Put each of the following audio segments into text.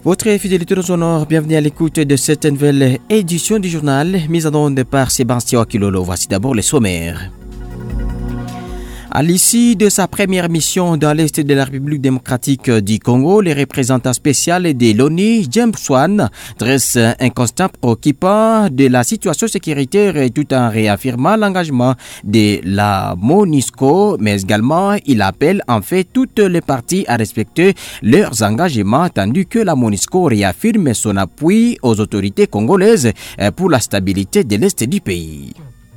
Votre fidélité nous honore, bienvenue à l'écoute de cette nouvelle édition du journal, mise en onde par Sébastien Akilolo. Voici d'abord les sommaires. À l'issue de sa première mission dans l'Est de la République démocratique du Congo, les représentants spéciaux de l'ONU, James Swan, dresse un constat préoccupant de la situation sécuritaire tout en réaffirmant l'engagement de la MONUSCO, mais également il appelle en fait toutes les parties à respecter leurs engagements, tandis que la MONUSCO réaffirme son appui aux autorités congolaises pour la stabilité de l'Est du pays.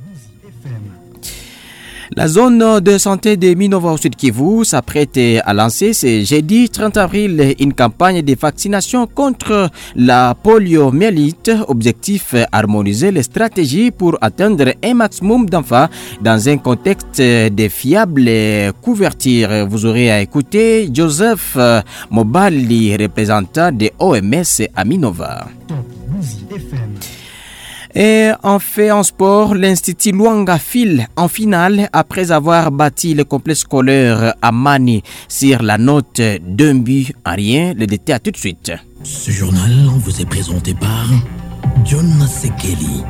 La zone de santé de Minova au Sud Kivu s'apprête à lancer ce jeudi 30 avril une campagne de vaccination contre la poliomyélite. Objectif, harmoniser les stratégies pour atteindre un maximum d'enfants dans un contexte de fiable couverture. Vous aurez à écouter Joseph Mobali, représentant de OMS à Minova. Et en sport, l'Institut Luanga file en finale après avoir bâti le complexe scolaire à Mani sur la note d'un but à rien. Le détail tout de suite. Ce journal vous est présenté par John Sekeli.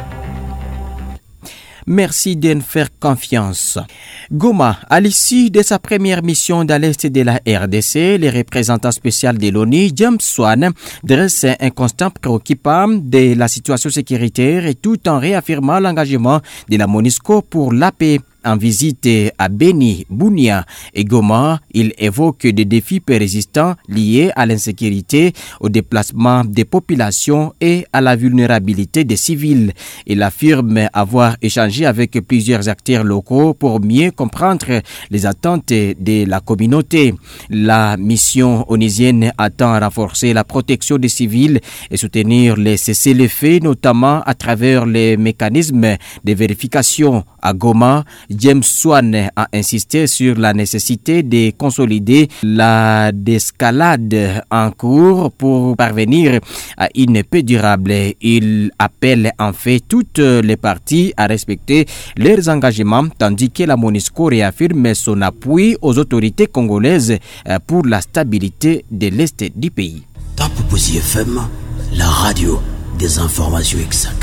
Merci de nous faire confiance. Goma, à l'issue de sa première mission dans l'Est de la RDC, les représentants spéciaux de l'ONU, James Swan, dresse un constat préoccupant de la situation sécuritaire et tout en réaffirmant l'engagement de la MONUSCO pour la paix. En visite à Beni, Bunia et Goma, il évoque des défis persistants liés à l'insécurité, au déplacement des populations et à la vulnérabilité des civils. Il affirme avoir échangé avec plusieurs acteurs locaux pour mieux comprendre les attentes de la communauté. La mission onusienne attend à renforcer la protection des civils et soutenir les cessez-le-feu, notamment à travers les mécanismes de vérification. À Goma, James Swan a insisté sur la nécessité de consolider la désescalade en cours pour parvenir à une paix durable. Il appelle en fait toutes les parties à respecter leurs engagements, tandis que la MONUSCO réaffirme son appui aux autorités congolaises pour la stabilité de l'Est du pays. Top Poussi FM, la radio des informations exactes.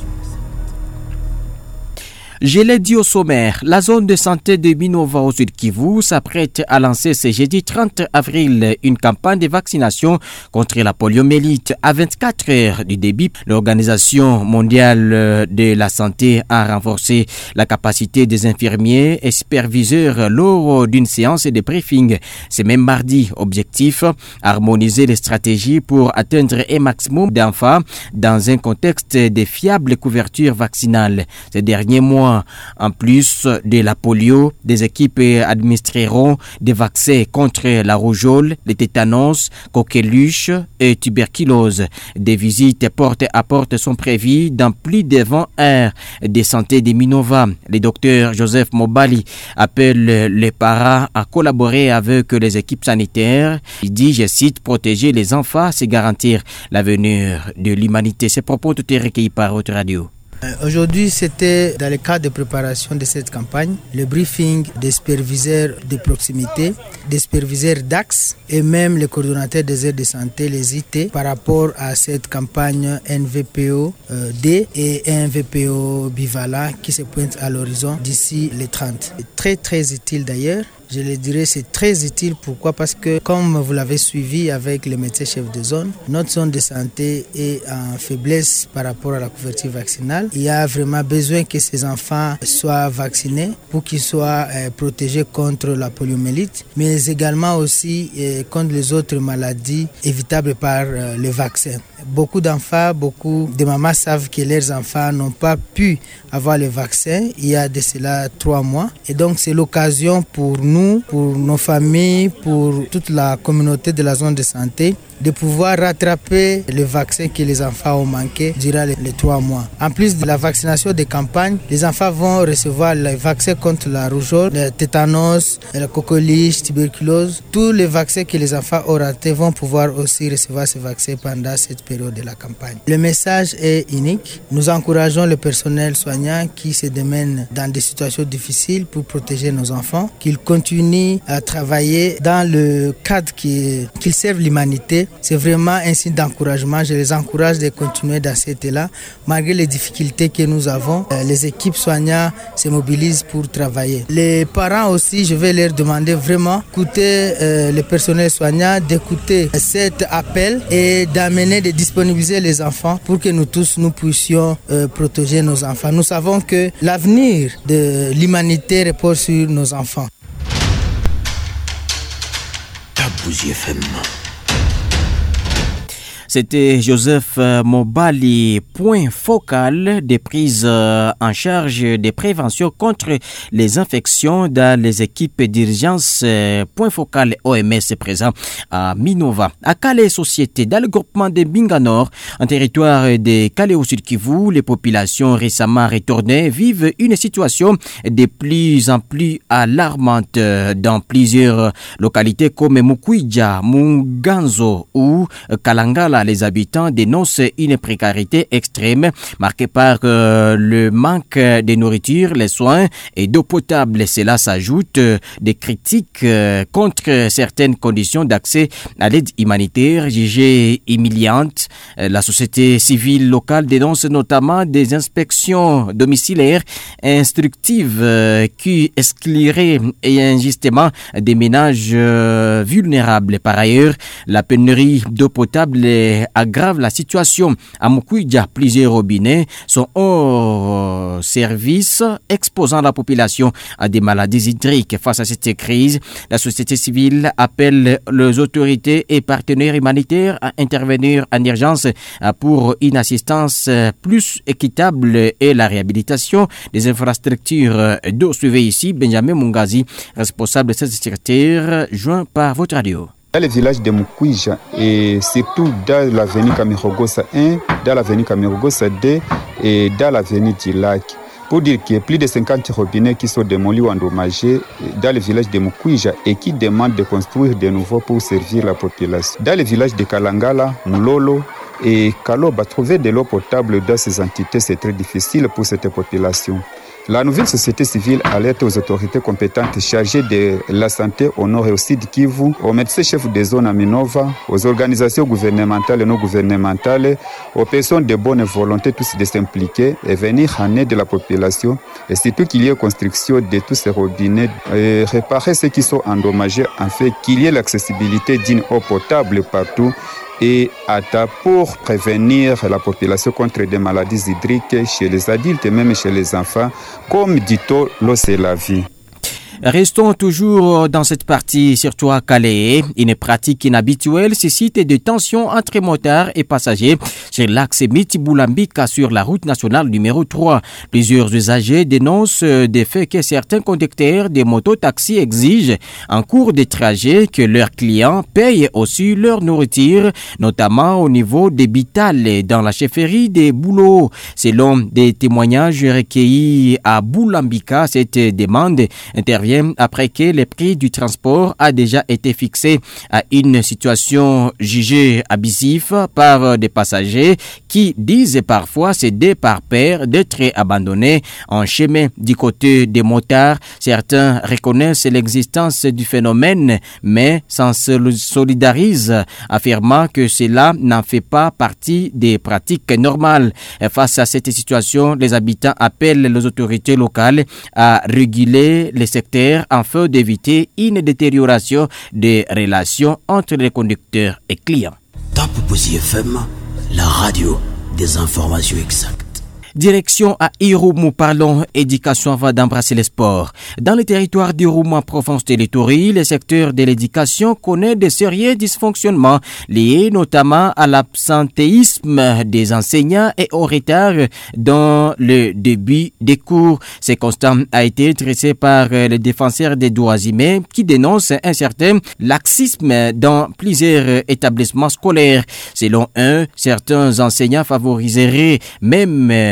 Je l'ai dit au sommaire, la zone de santé de Minova au Sud Kivu s'apprête à lancer ce jeudi 30 avril une campagne de vaccination contre la poliomyélite. À 24 heures du début, l'Organisation mondiale de la santé a renforcé la capacité des infirmiers et superviseurs lors d'une séance de briefing. C'est même mardi. Objectif, harmoniser les stratégies pour atteindre un maximum d'enfants dans un contexte de fiable couverture vaccinale. Ces derniers mois, en plus de la polio, des équipes administreront des vaccins contre la rougeole, le tétanos, coqueluche et tuberculose. Des visites porte à porte sont prévues dans plus de 20 aires de santé de Minova. Le docteur Joseph Mobali appelle les parents à collaborer avec les équipes sanitaires. Il dit, je cite, protéger les enfants, c'est garantir l'avenir de l'humanité. Ces propos tout est recueilli par votre radio. Aujourd'hui, c'était dans le cadre de préparation de cette campagne, le briefing des superviseurs de proximité, des superviseurs d'AXE et même les coordonnateurs des aires de santé, les IT, par rapport à cette campagne NVPO-D et NVPO Bivala qui se pointe à l'horizon d'ici les 30. Très très utile d'ailleurs. Je le dirais, c'est très utile. Pourquoi? Parce que, comme vous l'avez suivi avec les médecins chefs de zone, notre zone de santé est en faiblesse par rapport à la couverture vaccinale. Il y a vraiment besoin que ces enfants soient vaccinés pour qu'ils soient protégés contre la poliomyélite, mais également aussi contre les autres maladies évitables par le vaccin. Beaucoup d'enfants, beaucoup de mamans savent que leurs enfants n'ont pas pu avoir le vaccin il y a de cela 3 mois. Et donc, c'est l'occasion pour nous, pour nos familles, pour toute la communauté de la zone de santé, de pouvoir rattraper le vaccin que les enfants ont manqué durant les 3 mois. En plus de la vaccination de campagne, les enfants vont recevoir le vaccin contre la rougeole, le tétanos, la coqueluche, tuberculose. Tous les vaccins que les enfants ont ratés vont pouvoir aussi recevoir ce vaccin pendant cette période période de la campagne. Le message est unique. Nous encourageons le personnel soignant qui se démène dans des situations difficiles pour protéger nos enfants, qu'ils continuent à travailler dans le cadre qu'ils servent l'humanité. C'est vraiment un signe d'encouragement. Je les encourage de continuer dans cet élan. Malgré les difficultés que nous avons, les équipes soignantes se mobilisent pour travailler. Les parents aussi, je vais leur demander vraiment d'écouter le personnel soignant, d'écouter cet appel et d'amener, de disponibiliser les enfants pour que nous tous, nous puissions protéger nos enfants. Nous savons que l'avenir de l'humanité repose sur nos enfants. Kabouzi FM. C'était Joseph Mobali, point focal des prises en charge des préventions contre les infections dans les équipes d'urgence, point focal OMS présent à Minova. À Calais Société, dans le groupement de Binganor, en territoire de Calais au Sud Kivu, les populations récemment retournées vivent une situation de plus en plus alarmante dans plusieurs localités comme Mukwija, Munganzo ou Kalangala. Les habitants dénoncent une précarité extrême marquée par le manque de nourriture, les soins et d'eau potable. Cela s'ajoute des critiques contre certaines conditions d'accès à l'aide humanitaire jugées humiliantes. La société civile locale dénonce notamment des inspections domiciliaires instructives qui excluraient injustement des ménages vulnérables. Par ailleurs, la pénurie d'eau potable aggrave la situation. À Mukwija, plusieurs robinets sont hors service, exposant la population à des maladies hydriques. Face à cette crise, la société civile appelle les autorités et partenaires humanitaires à intervenir en urgence pour une assistance plus équitable et la réhabilitation des infrastructures d'eau. Suivez ici Benjamin Mungazi, responsable de cette secteur, joint par votre radio. Dans le village de Mukwija et surtout dans l'avenue Kamirogosa 1, dans l'avenue Kamirogosa 2 et dans l'avenue du lac. Pour dire qu'il y a plus de 50 robinets qui sont démolis ou endommagés dans le village de Mukwija et qui demandent de construire de nouveaux pour servir la population. Dans le village de Kalangala, Mulolo et Kaloba, trouver de l'eau potable dans ces entités, c'est très difficile pour cette population. La nouvelle société civile alerte aux autorités compétentes chargées de la santé au nord et au sud Kivu, aux médecins chefs de zone à Minova, aux organisations gouvernementales et non gouvernementales, aux personnes de bonne volonté tous de s'impliquer et venir en aide de la population et surtout qu'il y ait construction de tous ces robinets et réparer ceux qui sont endommagés afin qu'il y ait l'accessibilité d'une eau potable partout et pour prévenir la population contre des maladies hydriques chez les adultes et même chez les enfants, comme dit-on, l'eau c'est la vie. Restons toujours dans cette partie, surtout à Calais. Une pratique inhabituelle suscite des tensions entre motards et passagers sur l'axe Miti-Boulambika sur la route nationale numéro 3. Plusieurs usagers dénoncent des faits que certains conducteurs des mototaxis exigent en cours de trajet que leurs clients payent aussi leur nourriture, notamment au niveau des bitales dans la chefferie des Boulots. Selon des témoignages recueillis à Boulambika, cette demande intervient après que le prix du transport a déjà été fixé à une situation jugée abusive par des passagers qui disent parfois céder par peur d'être abandonnés en chemin. Du côté des motards, certains reconnaissent l'existence du phénomène mais s'en solidarisent, affirmant que cela n'en fait pas partie des pratiques normales. Face à cette situation, les habitants appellent les autorités locales à réguler les secteurs afin d'éviter une détérioration des relations entre les conducteurs et clients. Kabouzi FM, la radio des informations exactes. Direction à Irumu, parlons éducation avant d'embrasser les sports. Dans le territoire d'Irumu en province de l'Ituri, le secteur de l'éducation connaît de sérieux dysfonctionnements liés notamment à l'absentéisme des enseignants et au retard dans le début des cours. Ce constat a été dressé par le défenseur des droits humains qui dénonce un certain laxisme dans plusieurs établissements scolaires. Selon eux, certains enseignants favoriseraient même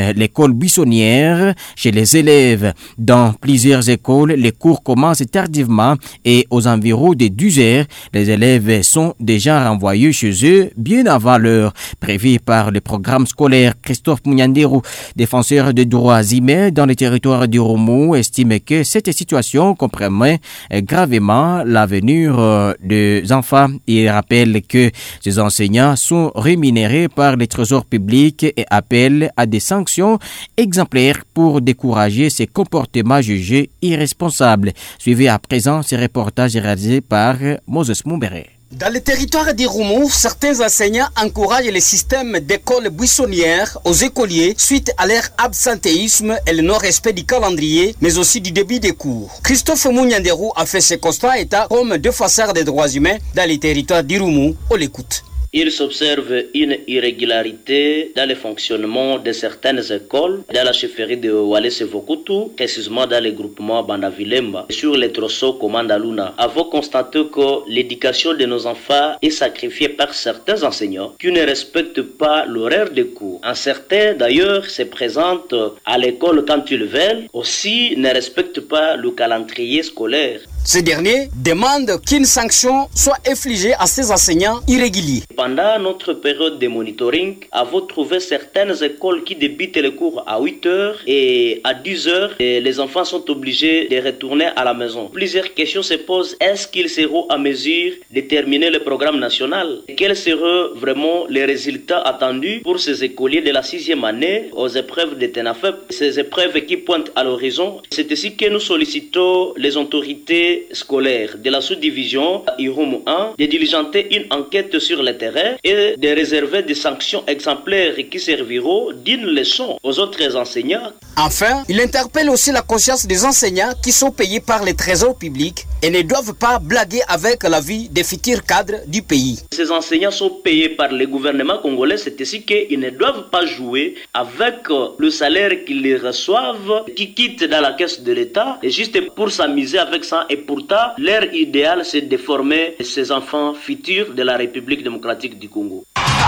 l'école buissonnière chez les élèves. Dans plusieurs écoles, les cours commencent tardivement et aux environs de 12 heures, les élèves sont déjà renvoyés chez eux bien avant l'heure prévue par le programme scolaire. Christophe Mouniandero, défenseur des droits humains dans le territoire du Romou, estime que cette situation compromet gravement l'avenir des enfants. Il rappelle que ces enseignants sont rémunérés par les trésors publics et appelle à des sanctions exemplaires pour décourager ces comportements jugés irresponsables. Suivez à présent ces reportages réalisés par Moses Mumbere. Dans le territoire d'Irumu, certains enseignants encouragent le système d'écoles buissonnières aux écoliers suite à leur absentéisme et le non-respect du calendrier, mais aussi du début des cours. Christophe Mouniandero a fait ce constat état comme défenseur des droits humains dans le territoire d'Irumu. On l'écoute. Il s'observe une irrégularité dans le fonctionnement de certaines écoles dans la chefferie de Walese-Vokutu, précisément dans le groupement Bandavilemba, sur les trousseaux Komandaluna. Avons constaté que l'éducation de nos enfants est sacrifiée par certains enseignants qui ne respectent pas l'horaire de cours. Un certain d'ailleurs se présente à l'école quand ils veulent, aussi ne respectent pas le calendrier scolaire. Ces derniers demandent qu'une sanction soit infligée à ces enseignants irréguliers. Pendant notre période de monitoring, avons trouvé certaines écoles qui débutent les cours à 8 heures et à 10 heures, et les enfants sont obligés de retourner à la maison. Plusieurs questions se posent. Est-ce qu'ils seront à mesure de terminer le programme national? Quels seront vraiment les résultats attendus pour ces écoliers de la 6e année aux épreuves de TENAFEP? Ces épreuves qui pointent à l'horizon, c'est ici que nous sollicitons les autorités scolaires de la sous-division Irumu 1 de diligenter une enquête sur le terrain et de réserver des sanctions exemplaires qui serviront d'une leçon aux autres enseignants. Enfin, il interpelle aussi la conscience des enseignants qui sont payés par les trésors publics et ne doivent pas blaguer avec la vie des futurs cadres du pays. Ces enseignants sont payés par le gouvernement congolais, c'est ici qu'ils ne doivent pas jouer avec le salaire qu'ils reçoivent, qui quittent dans la caisse de l'État, et juste pour s'amuser avec ça. Et pourtant, leur idéal, c'est de former ces enfants futurs de la République démocratique du Congo.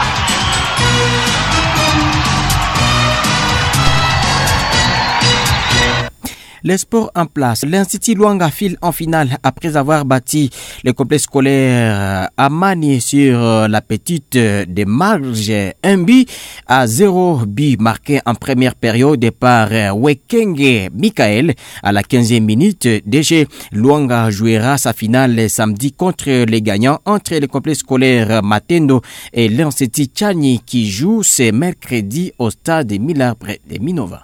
Les sports en place. L'Institut Luanga file en finale après avoir bâti le complexe scolaire à Mani sur la petite des marges. 1 but à 0 but marqué en première période par Wekenge Michael à la 15e minute. DG Luanga jouera sa finale samedi contre les gagnants entre le complexe scolaire Matendo et l'Institut Chani qui joue ce mercredi au stade Miller près de Minova.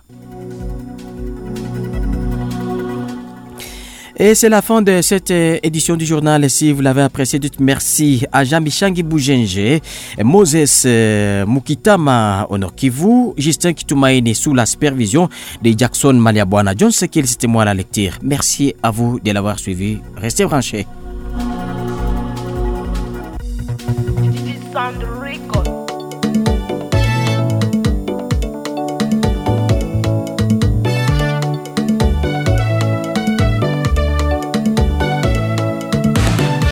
Et c'est la fin de cette édition du journal. Si vous l'avez apprécié, dites merci à Jean-Michangi Bougenje, Moses Mukitama Onokivu, Justin Kitumaini sous la supervision de Jackson Maliabwana. John Sekil, c'était moi à la lecture. Merci à vous de l'avoir suivi. Restez branchés.